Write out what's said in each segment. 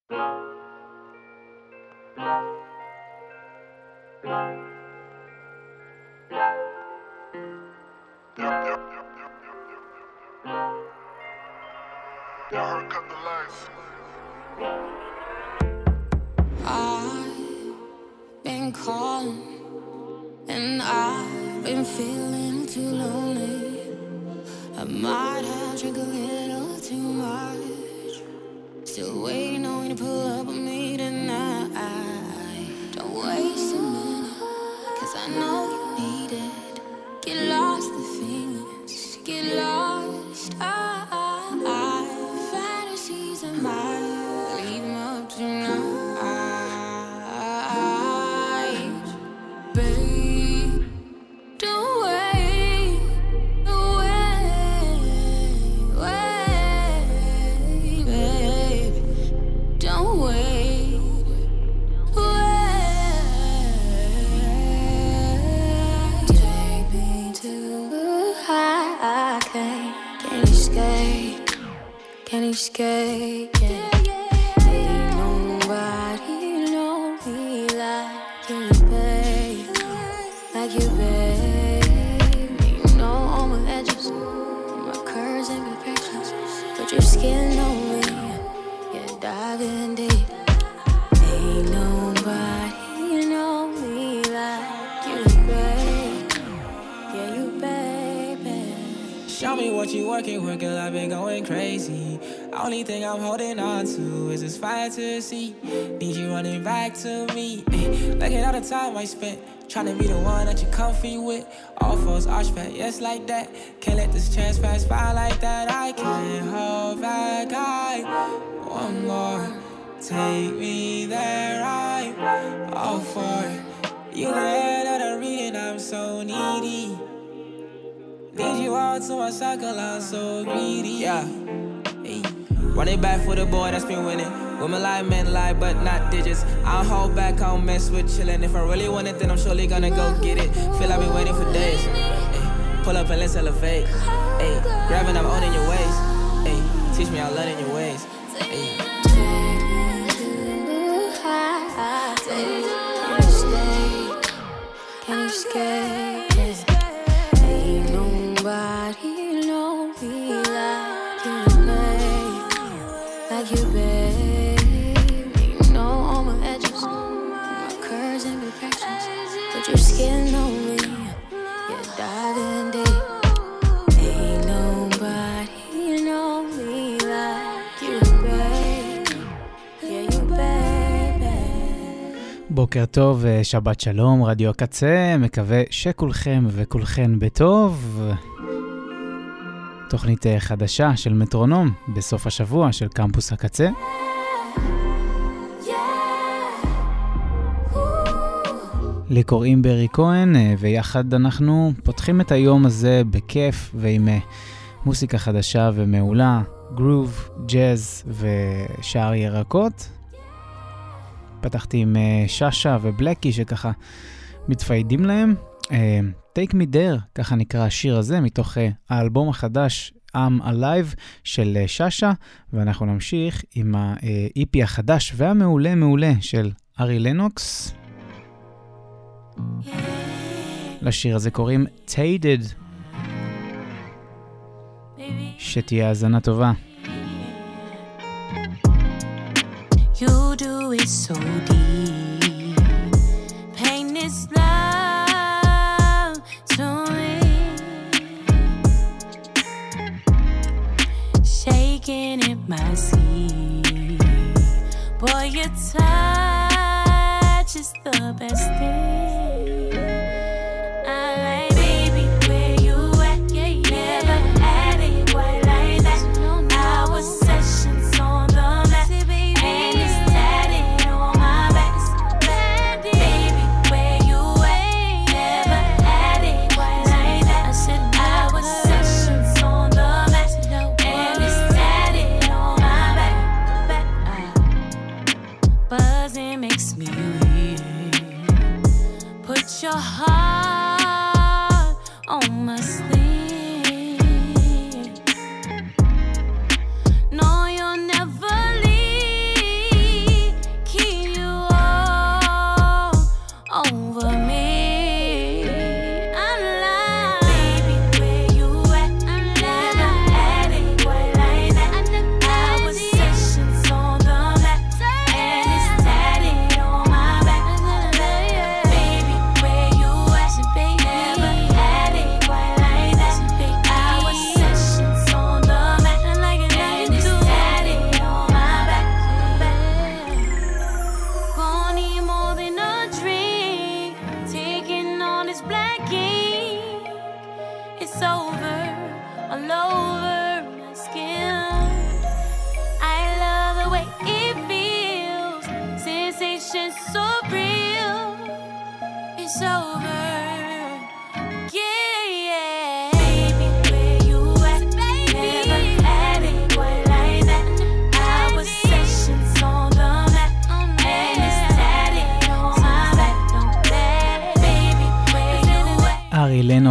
I've been calling and I've been feeling too lonely. I might have drank a little too much. Still waiting on you to pull up with me tonight. Don't waste a minute, 'cause I know you need it. Get lost in feelings, get lost. Fantasies of mine, leave them up tonight. Babe, don't wait, babe. Don't wait. Take me to the high. Can't escape, can't escape. Yeah. Ain't nobody know me like you, babe. Like you, babe. You know all my edges, my curves and imperfections. Put your skin on me, yeah, diving deep. Ain't nobody know me like you, babe. Yeah, you, baby. Show me what you working with, girl, I've been going crazy. Only thing I'm holding on to is this fire to see. Need you running back to me. Look at all the time I spent trying to be the one that you're comfy with. All fours arch back, yes, like that. Can't let this chance pass by like that. I can't hold back. I want more. Take me there, I'm all for it. You the head of the reading, I'm so needy. Need you all to my circle, I'm so greedy. Yeah. Hey. Run it back for the boy that's been winning. Women lie, men lie, but not digits. I don't hold back, I don't mess with chillin'. If I really want it, then I'm surely gonna go get it. Feel I've been waiting for days. Ay. Pull up and let's elevate. Ay. Grabbing, I'm owning your ways. Ay. Teach me how learning your ways. Ay. Can't escape, yeah. Ain't nobody know me like you, babe. Like you, babe. You know all my edges, my curves and imperfections. Put your skin on me, yeah, diving deep. Ain't nobody know me like you, babe. Yeah, you, baby. בוקר טוב, שבת שלום, רדיו הקצה, מקווה שכולכם וכולכן בטוב. תוכנית חדשה של מטרונום בסוף השבוע של קמפוס הקצה. לי קוראים ברי כהן, ויחד אנחנו פותחים את היום הזה בכיף ועם מוסיקה חדשה ומעולה, גרוב, ג'אז ושאר ירקות. פתחתי עם ששה ובלקי שככה מתפיידים להם. Take Me There, ככה נקרא השיר הזה, מתוך האלבום החדש I'm Alive של ששה, ואנחנו נמשיך עם ה-EP החדש והמעולה מעולה של ארי לנוקס. לשיר הזה קוראים Tated. שתהיה האזנה טובה. You do it so deep. Pain is love to me. Shaking in my seat. Boy, your touch is the best thing. I like, baby, where you at? Yeah, never had it quite like that. Our sessions on the mat. Your heart on my sleeve. No, you'll never leave.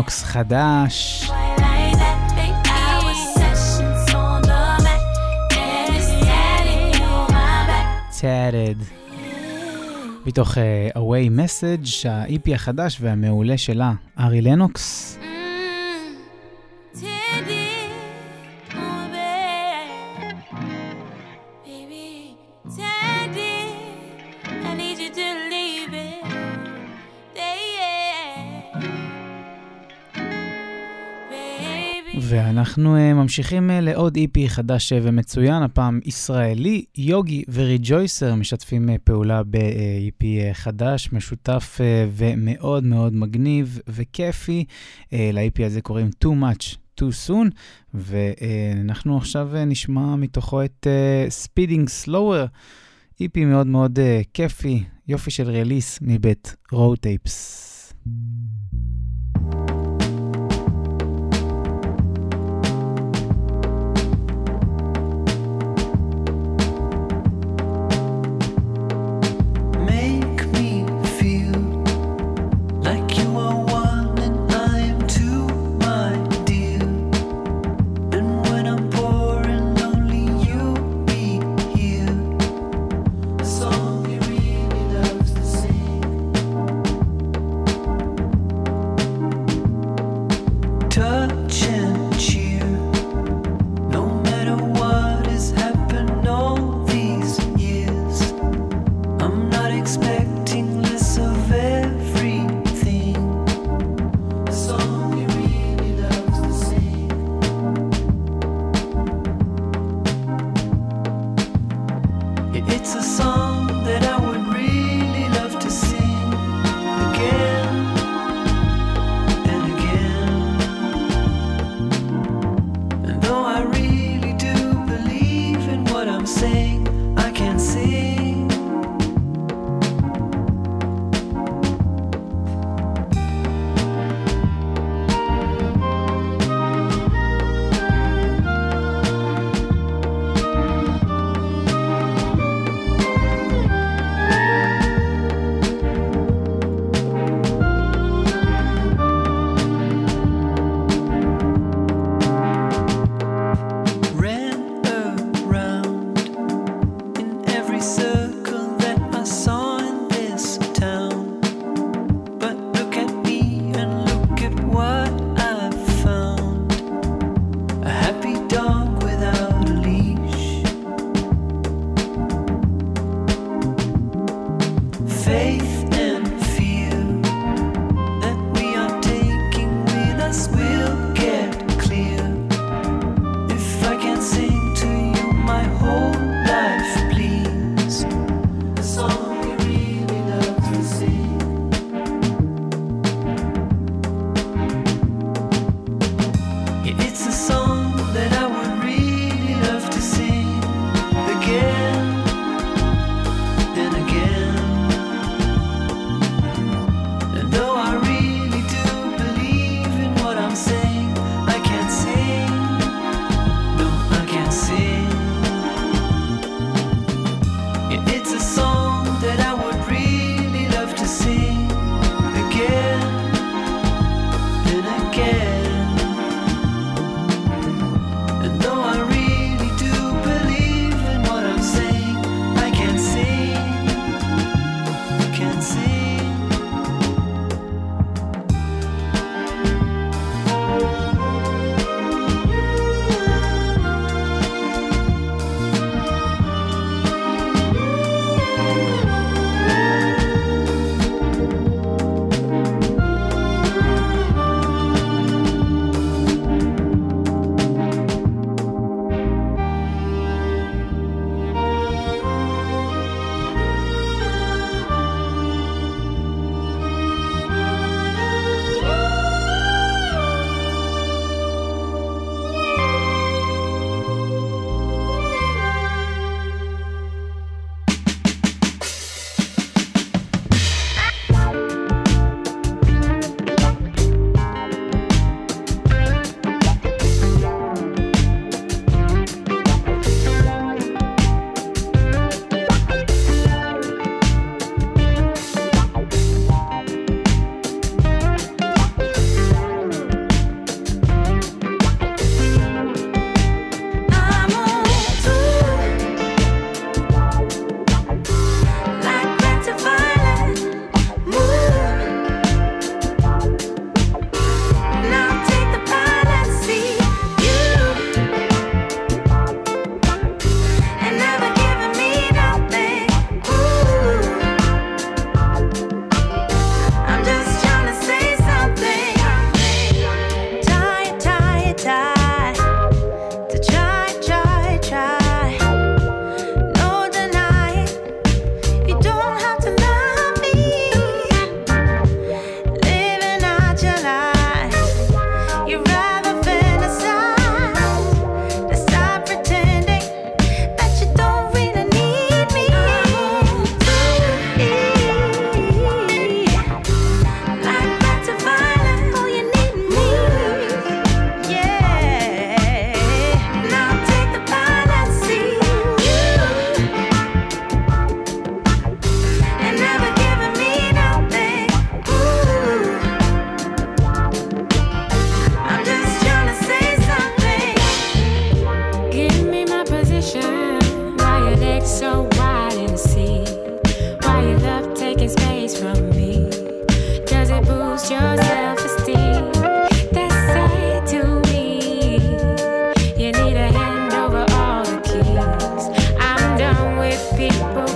לנוקס חדש. Tatted. מתוך Away Message, ה-EP החדש והמעולה שלה, ארי לנוקס. ואנחנו ממשיכים לעוד EP חדש ומצוין, הפעם ישראלי. יוגי וריג'ויסר משתפים פעולה ב-EP חדש, משותף ומאוד מאוד מגניב וכיפי. ל-EP הזה קוראים Too Much Too Soon, ואנחנו עכשיו נשמע מתוכו את Speeding Slower, EP מאוד מאוד כיפי, יופי של רליס מבית Road Tapes.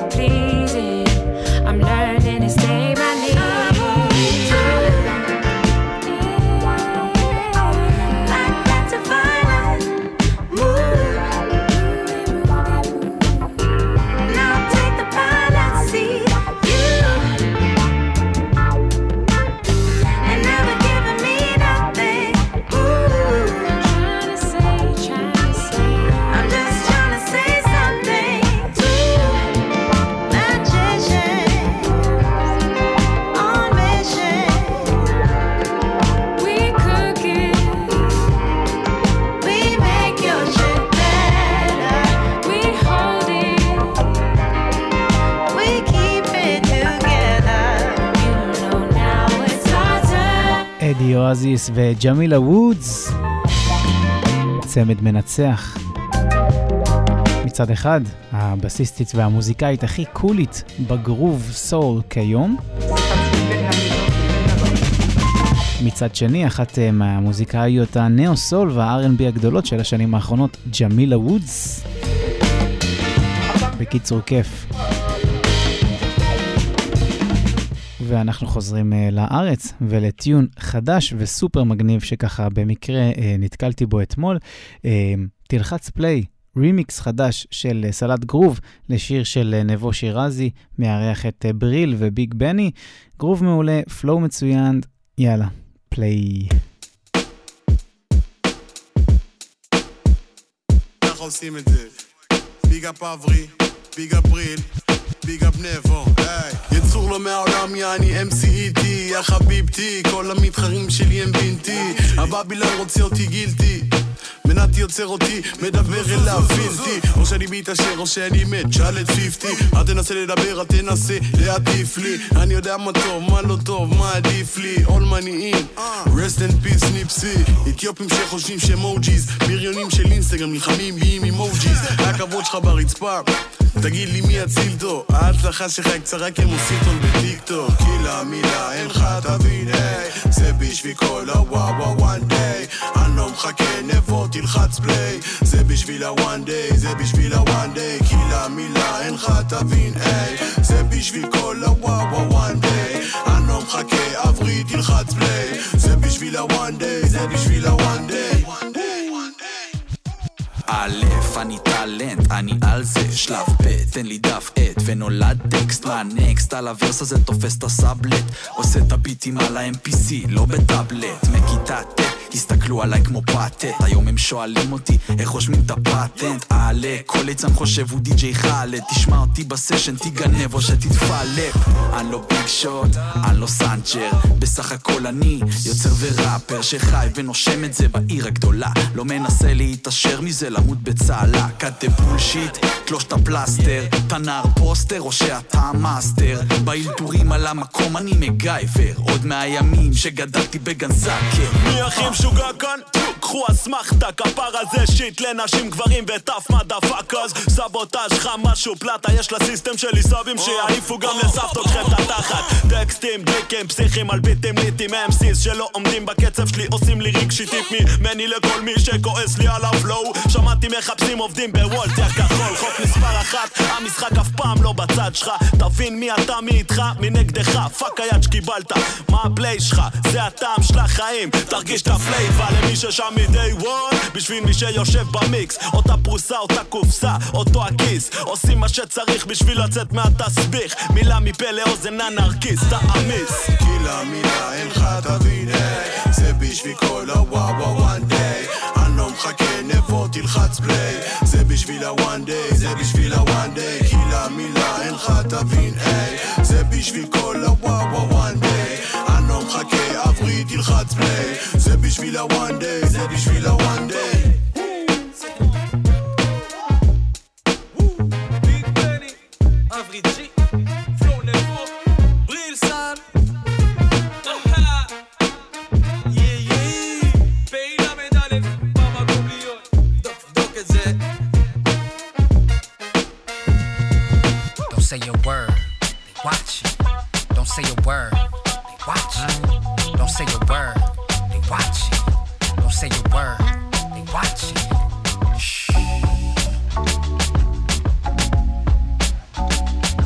pleasing. I'm learning to stay my need. Like that's a violent move. Now take the pilot seat. You and never giving me nothing. Trying to say. I'm just trying to say something to magicians on mission. We cook it, we make your shit better. We hold it, we keep it together. You know now it's our turn. אדי אואזיס וג'מילה וודס, צמד מנצח. מצד אחד, הבסיסטית והמוזיקאית הכי קולית בגרוב סול כיום. מצד שני, אחת מהמוזיקאיות הנאו סול וה-R&B הגדולות של השנים האחרונות, ג'מילה וודס. בקיצור כיף. ואנחנו חוזרים לארץ ולטיון חדש וסופר מגניב שככה במקרה נתקלתי בו אתמול. תלחץ פליי, רימיקס חדש של סלט גרוב לשיר של נבו שירזי, מארח את בריל וביג בני. גרוב מעולה, פלואו מצוין, יאללה, פליי. ככה עושים את זה. ביג אפ אברי, ביג אפ בריל, ביג אפ נבו, יצור לו מהעולם יעני MCET, יא חביבתי, כל המתחרים שלי הם בינתי, הבבילן רוצה אותי גילתי, מנתי יוצר אותי, מדבר אליו בלתי, או שאני מתעשר או שאני מת, שאל את 50, אל תנסה לדבר, אל תנסה להטיף לי, אני יודע מה טוב, מה לא טוב, מה עדיף לי, all money in, rest in peace ניפסי, אתיופים שחושבים שמוג'יז, בריונים של אינסטגרם נלחמים בי עם אימוג'יז, הכבוד שלך ברצפה, תגיד לי מי הצילתו, ההצלחה שלך היא קצרה כמו סרטון בטיקטוק, כי למילה אין לך תבין, זה בשביל כל הוואווה one day, אני לא מחכה נבוא תלחץ פליי, זה בשביל ה-one day, זה בשביל ה-one day, כי למילה אין לך תבין, זה בשביל כל הוואווה one day, אני לא מחכה אברי תלחץ פליי, זה בשביל ה-one day, זה בשביל ה-one day. א', אני טלנט, אני על זה, שלב ב', תן לי דף עט ונולד טקסט, מה נקסט, על הוורס הזה תופס את הסאבלט, עושה את הביטים על ה-MPC, לא בטאבלט, מכיתה ט', הסתכלו עליי כמו פאטט, היום הם שואלים אותי איך חושבים את הפאטנט, אעלה, כל ליצן חושב הוא די-ג'יי חלט, תשמע אותי בסשן, תיגנב או שתתפלק, אני לא ביג שוט, אני לא סנצ'ר, בסך הכל אני יוצר וראפר שחי ונושם את זה בעיר הגדולה, לא מנסה להתאשר מזה למות בצהלה, קטה בולשיט, תלוש את הפלסטר, תנר פוסטר או שאתה מאסטר, באילתורים על המקום אני מגייבר, עוד מהימים שגדלתי בגנזקר. מי הכי משוגע כאן? קחו אסמכתה, כפר על זה שיט לנשים גברים וטף מדפקאז, סבוטאז' חם משהו פלטה, יש לסיסטם שלי סבים שיעיפו גם לסבתות חטא תחת, טקסטים דיקים פסיכים על ביטים ליטים, MCs שלא עומדים בקצב שלי עושים לי רגשי טיפ ממני לכל מי שכועס לי על הפלואו, שמעתי מחפשים עובדים בוולט יא כחול, חוק מספר 1, המשחק אף פעם לא בצד שלך, תבין מי אתה מי איתך מי נגדך, פאק היד שקיבלת, מה הפליי שלך, זה הטעם של החיים, תרגיש את הפלייבה למי ששם מדי וון, בשביל מי שיושב במיקס, אותה פרוסה, אותה קופסה, אותו הכיס, עושים מה שצריך בשביל לצאת מהתסביך, מילה מפה לאוזן אנרקיסט, תאמיס, כי למילה אין לך תבין, זה בשביל כל הוואווה one day, אני לא מחכה נבוא תלחץ פליי, זה בשביל ה-one day, זה בשביל ה-one day, כי למילה אין לך תבין, זה בשביל כל הוואווה one day, אני לא מחכה אברי תלחץ פליי, זה בשביל ה-one day, זה בשביל ה-one day. ביג בני, אברי ג'י, פלואו נבו, בריל סן, פעילה מדלת, במקום להיות, דוק את זה. Don't say a word, they watch you. Don't say a word, they watch you. Don't say a word, they watch you. Don't say a word, they watch you. Shh.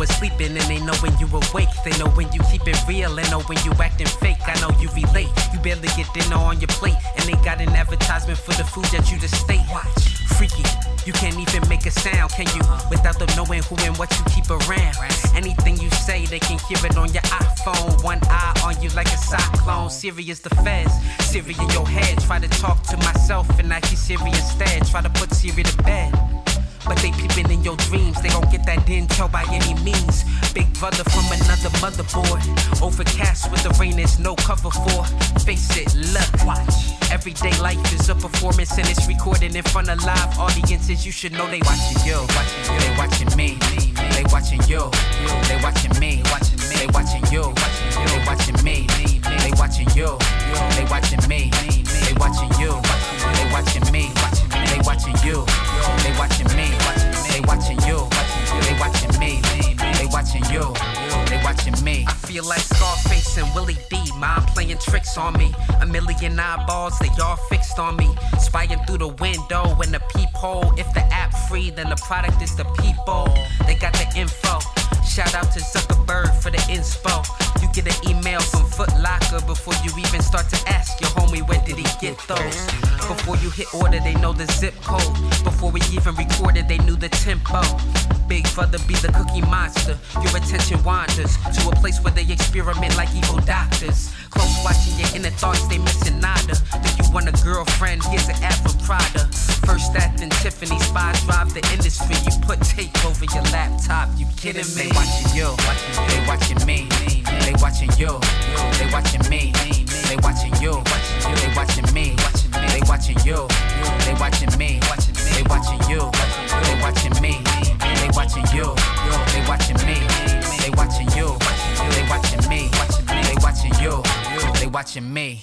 was sleeping and they know when you awake. They know when you keep it real and know when you acting fake. I know you relate. You barely get dinner on your plate and they got an advertisement for the food that you just state. Watch, freaky. You can't even make a sound, can you? Without them knowing who and what you keep around. Anything you say, they can hear it on your iPhone. One eye on you like a cyclone. Serious the feds, Siri in your head. Try to talk to myself and I hear Siri instead. Try to put Siri to bed. But they peeping in your dreams. They gon' get that intel by any means. Big brother from another motherboard. Overcast with the rain there's no cover for. Face it, look, watch. Everyday life is a performance and it's recorded in front of live audiences. You should know they watching you. They watching me. They watching you. They watching me. They watching you. They watching me. They watching you. They watching me. They watching you. They watching me. They watching you. They watching me. They watching you. They watching me. They watching you. They watching me. I feel like Scarface and Willie D. Mom playing tricks on me. A million eyeballs, they all fixed on me. Spying through the window in the peephole. If the app free, then the product is the people. They got the info. Shout out to Zuckerberg for the inspo. You get an email from Foot Locker before you even start to ask your homie where did he get those. Before you hit order, they know the zip code. Before we even recorded, they knew the tempo. Big brother be the cookie monster. Your attention wanders to a place where they experiment like evil doctors. Close watching your inner thoughts, they missing nada. Do you want a girlfriend? Here's an ad from Prada. First act in Tiffany, spies drive the industry. You put tape over your laptop, you kidding me? They watching you, they watching me. They watching you, they watching me. They watching you, they watching me. They watching you, they watching me. They watching you, they watching me. They watching you, they watching me. They watching you, they watching me. They watching you, they watching me.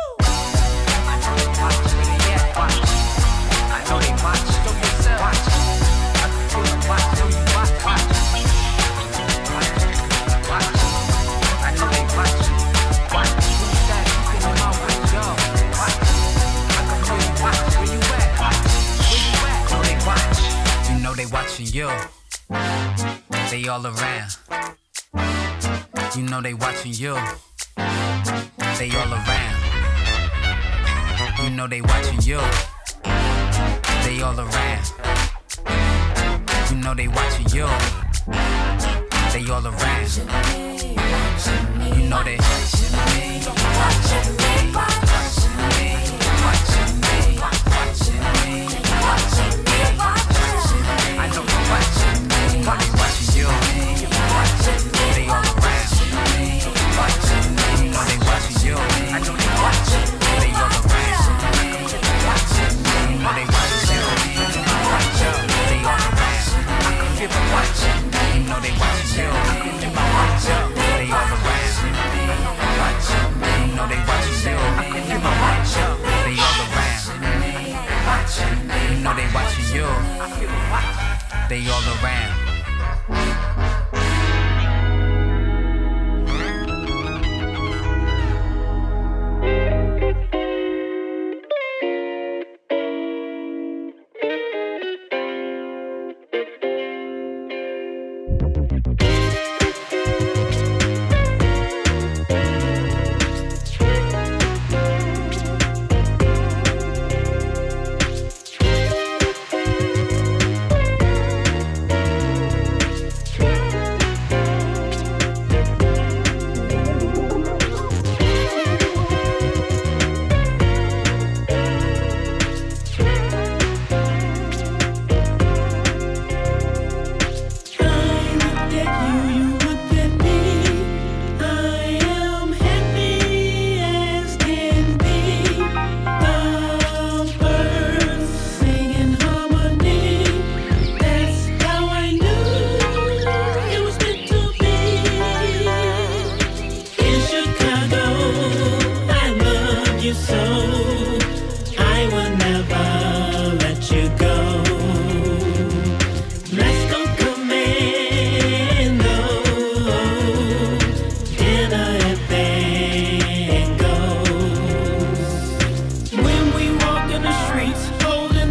I know they watch. I know they watch. Watch. I feel them watch. Watch. I know they watch. Watch. Who's that? Feeling my window. Watch. I can feel you watch. Where you at? Where you at? Know they watch. You know they watching you. They all around. You know they watching you. They all around. You know they watching you. They all around. You know they watching you. They all around. You know they watching me. Watching me. Watching me. Watching me. Watching me. Watching me. I know they watching me. Know they watching you. They all around. Watching me. Know they watching you. I know they watching. They all around. Watching me. Know they watching you. They all around. I can feel them watching. Know they watching you. They all around. Watching me. Know they watching you. I can feel them watching. They all around. Watching me. Know they watching you. They all around.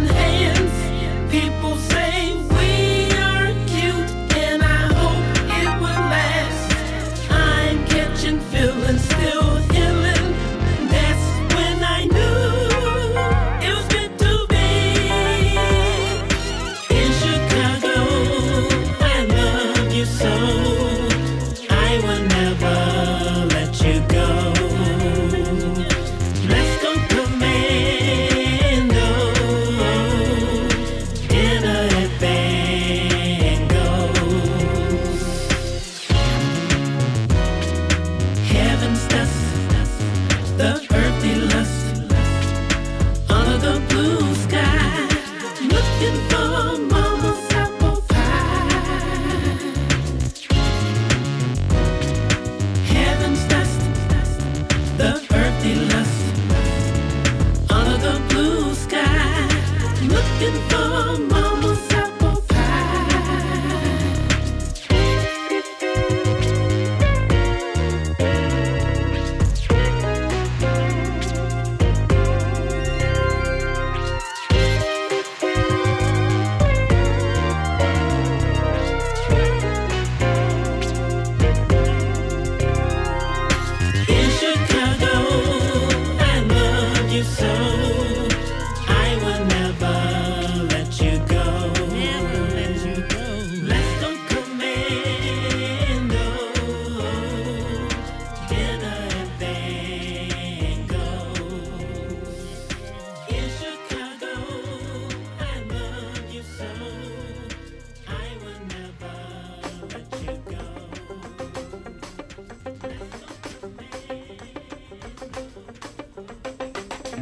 People say we are cute, and I hope it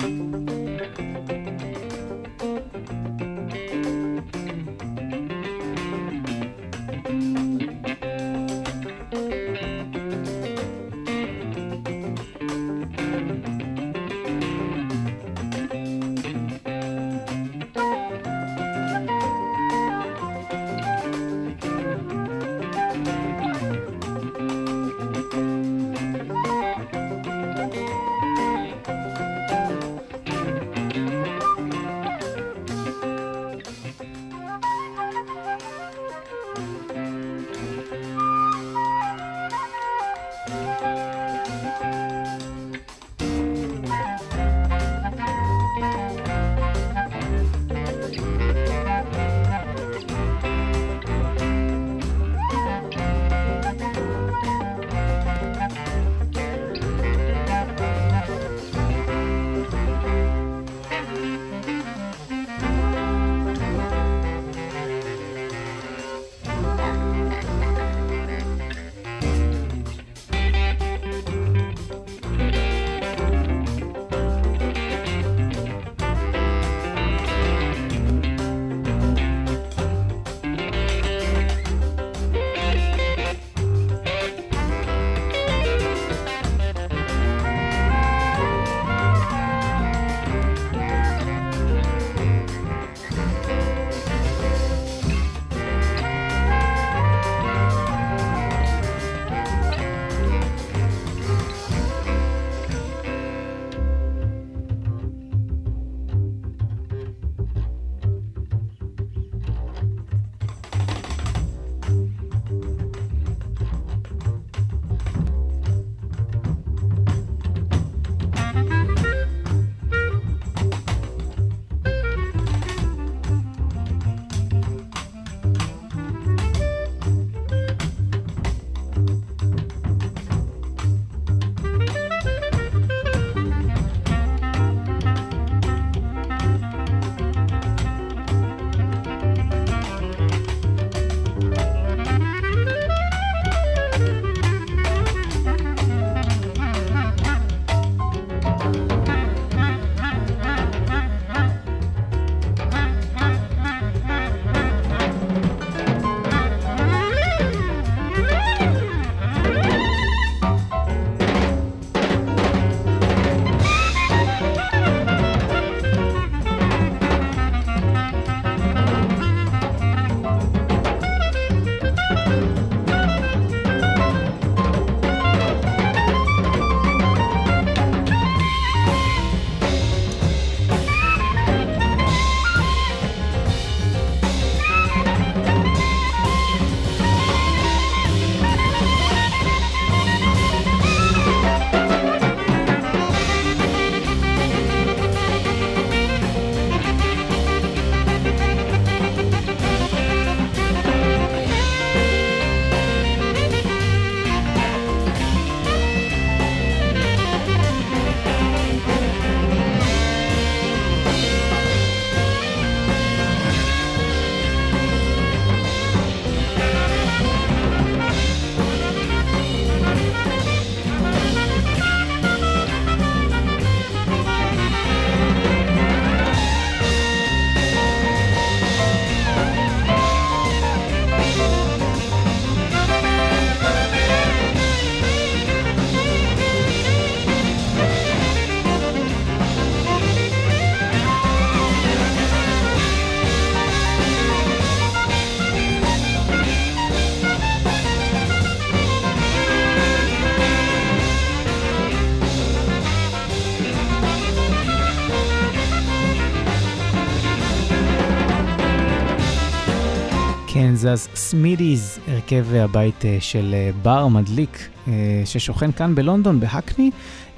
קנזס סמידיז, הרכב הבית של בר מדליק ששוכן כאן בלונדון, בהקני,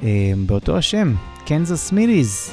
באותו השם, קנזס סמידיז.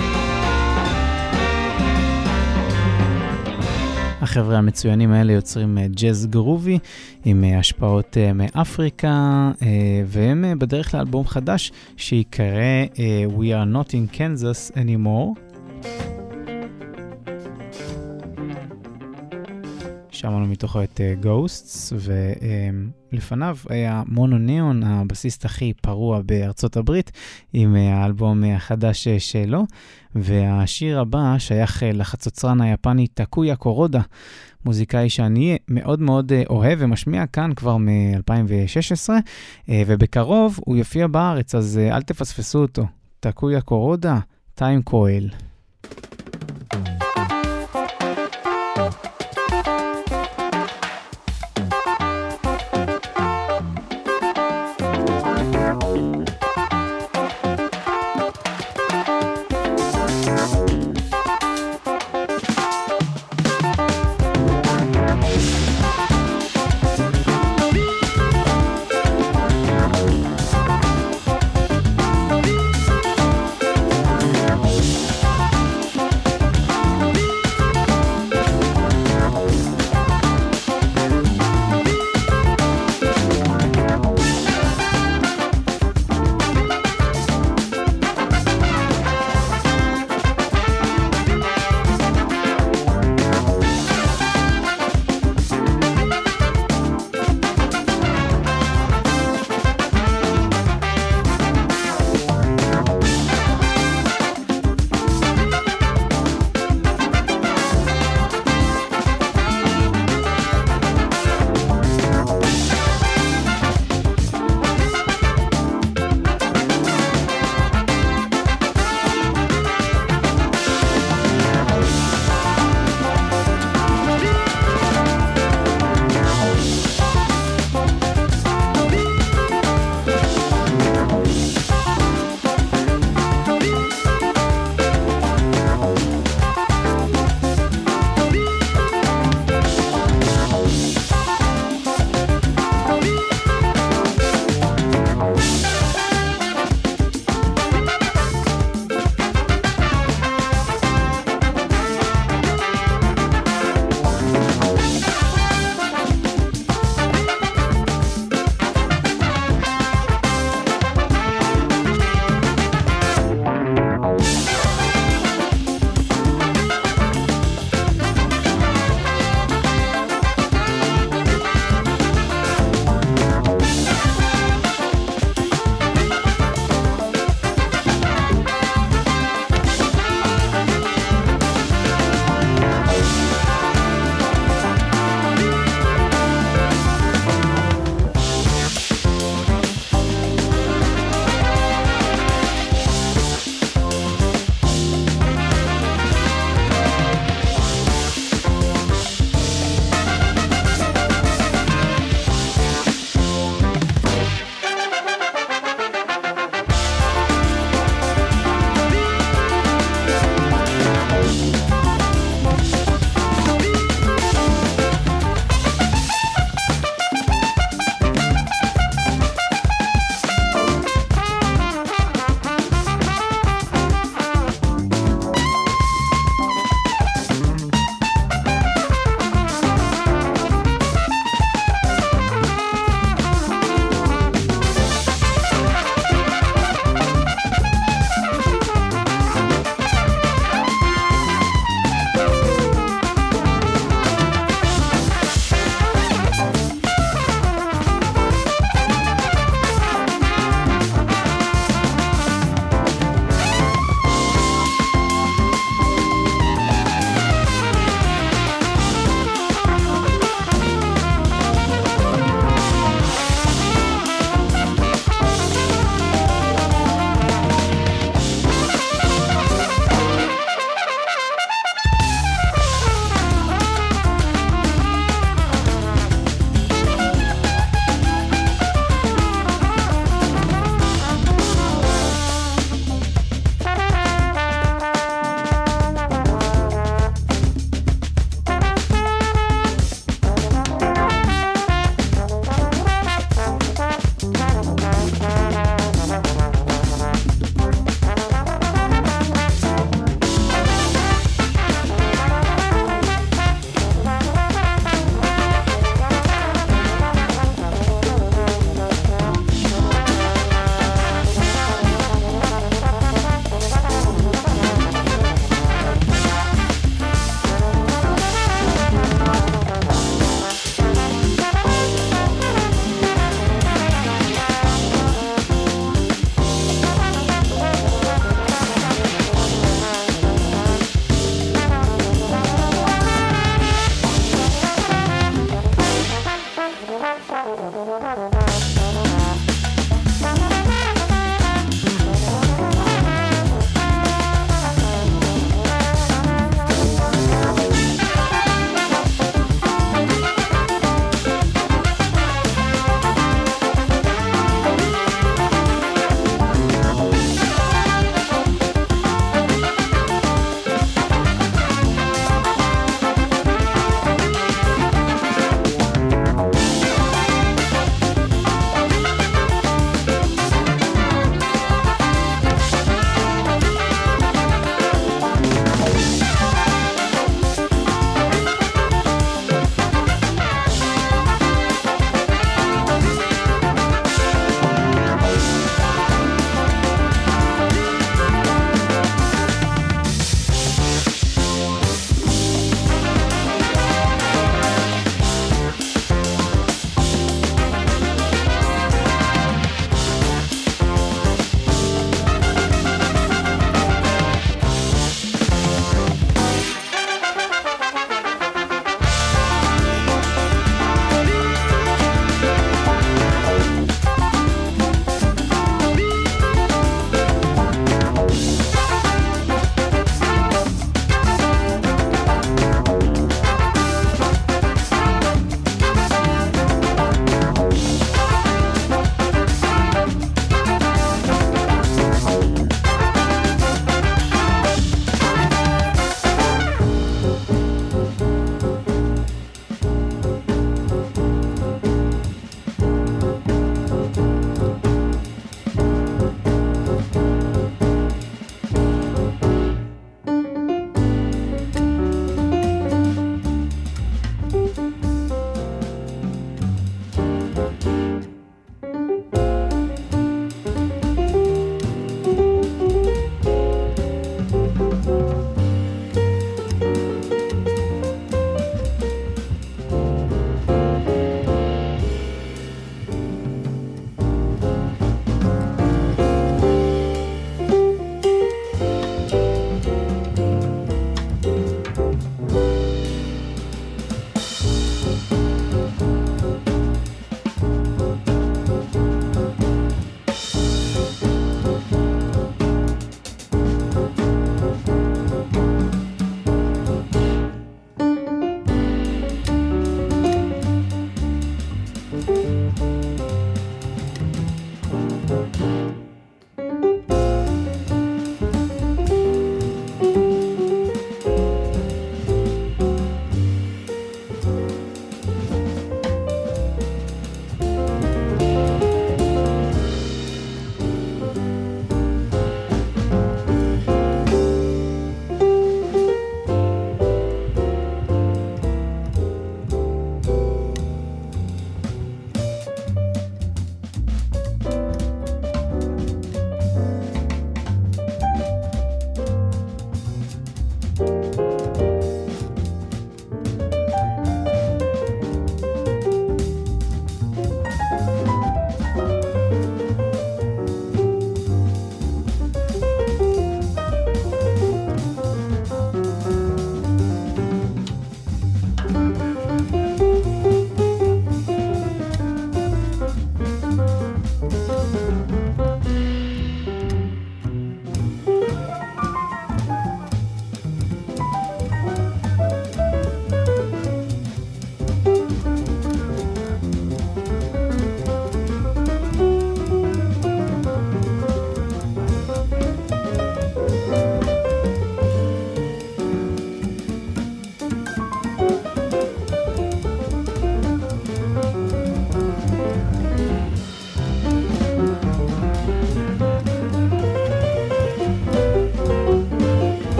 החבר'ה המצוינים האלה יוצרים ג'אז גרובי עם השפעות מאפריקה, והם בדרך לאלבום חדש שיקרא We are not in Kansas anymore, שמענו מתוכו את Ghosts, ולפניו היה מונו ניאון, הבסיסט הכי פרוע בארצות הברית, עם האלבום החדש שלו, והשיר הבא שייך לחצוצרן היפני טקויה קורודה, מוזיקאי שאני מאוד מאוד אוהב ומשמיע כאן כבר מ-2016, ובקרוב הוא יופיע בארץ, אז אל תפספסו אותו. טקויה קורודה, טיים קויל.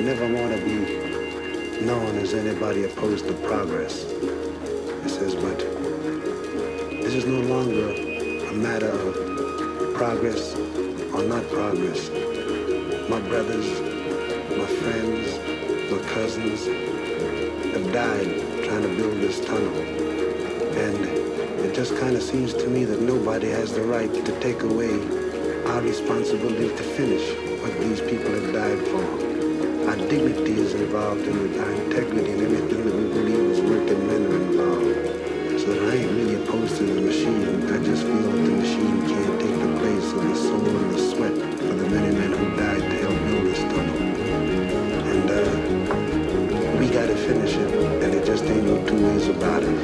never want to be known as anybody opposed to progress. It says, but this is no longer a matter of progress or not progress. My brothers, my friends, my cousins have died trying to build this tunnel. And it just kind of seems to me that nobody has the right to take away our responsibility to finish what these people have died for. Our dignity is involved in it, our integrity and everything that we believe is working men are involved. So I ain't really opposed to the machine. I just feel that the machine can't take the place of the soul and the sweat for the many men who died to help build this tunnel. And we gotta finish it, and it just ain't no two ways about it.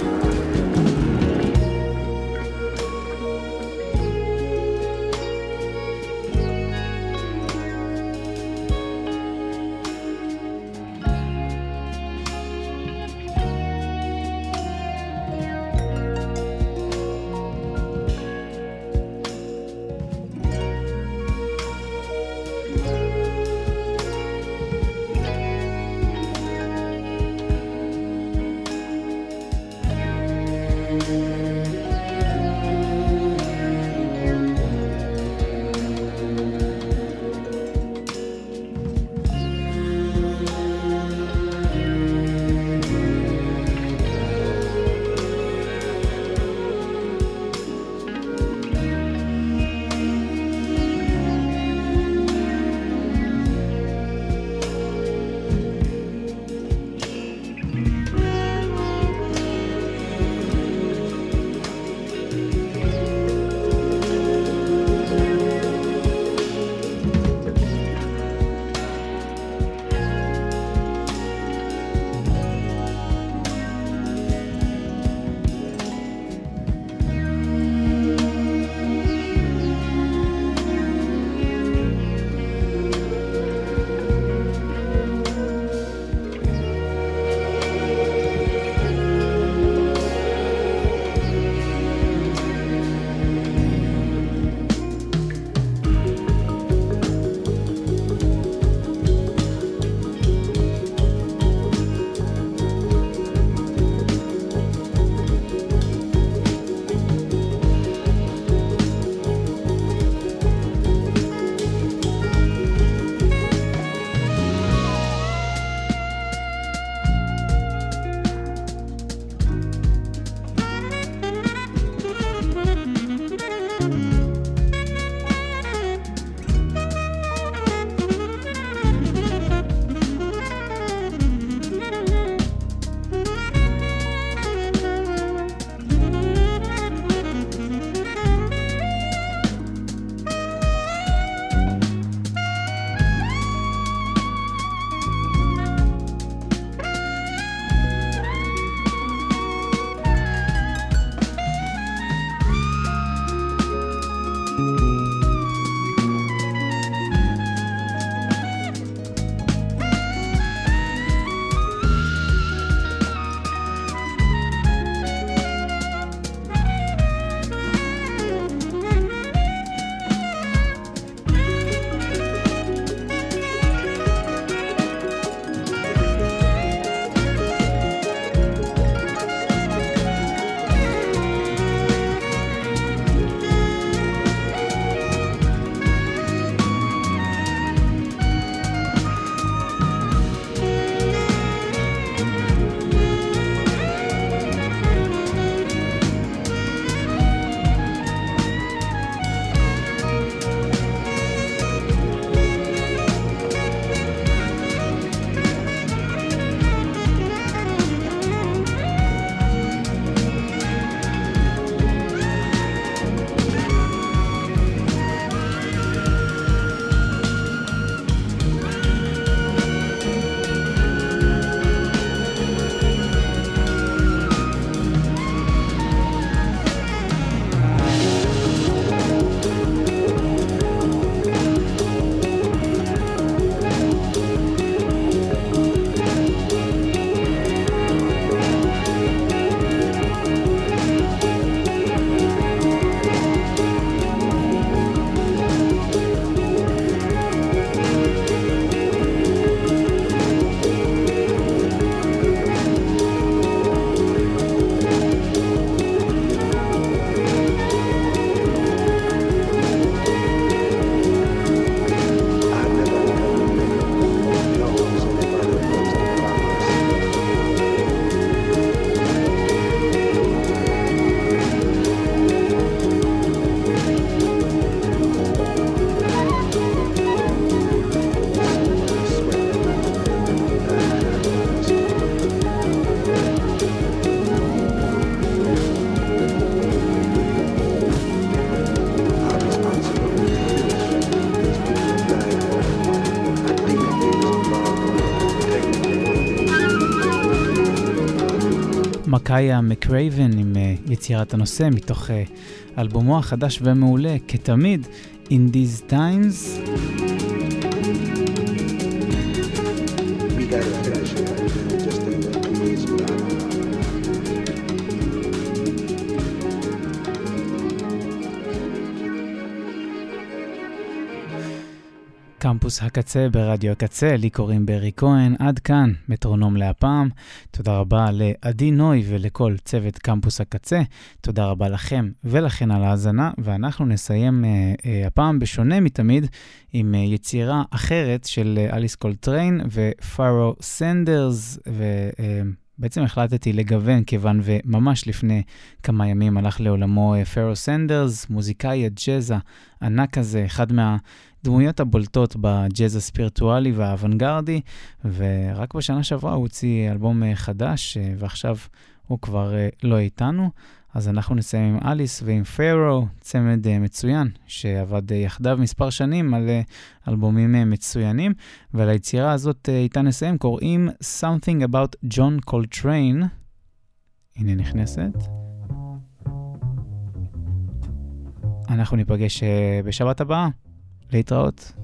מקאיה מקרייבן עם יצירת הנושא מתוך אלבומו החדש ומעולה כתמיד In These Times. קמפוס הקצה ברדיו הקצה, לי קוראים ברי כהן, עד כאן מטרונום להפעם. תודה רבה לעדי נוי ולכל צוות קמפוס הקצה, תודה רבה לכם ולכן על ההאזנה, ואנחנו נסיים הפעם בשונה מתמיד עם יצירה אחרת של אליס קולטריין ופארו סנדרס, בעצם החלטתי לגוון כיוון וממש לפני כמה ימים הלך לעולמו פארו סנדרס, מוזיקאי הג'אז הענק הזה, אחד דמויות הבולטות בג'אז הספירטואלי והאוונגרדי, ורק בשנה שעברה הוא הוציא אלבום חדש, ועכשיו הוא כבר לא איתנו, אז אנחנו נסיים עם אליס ועם פארו, צמד מצוין, שעבד יחדיו מספר שנים על אלבומים מצוינים, וליצירה הזאת איתה נסיים, קוראים Something About John Coltrane, הנה נכנסת. אנחנו ניפגש בשבת הבאה. להתראות.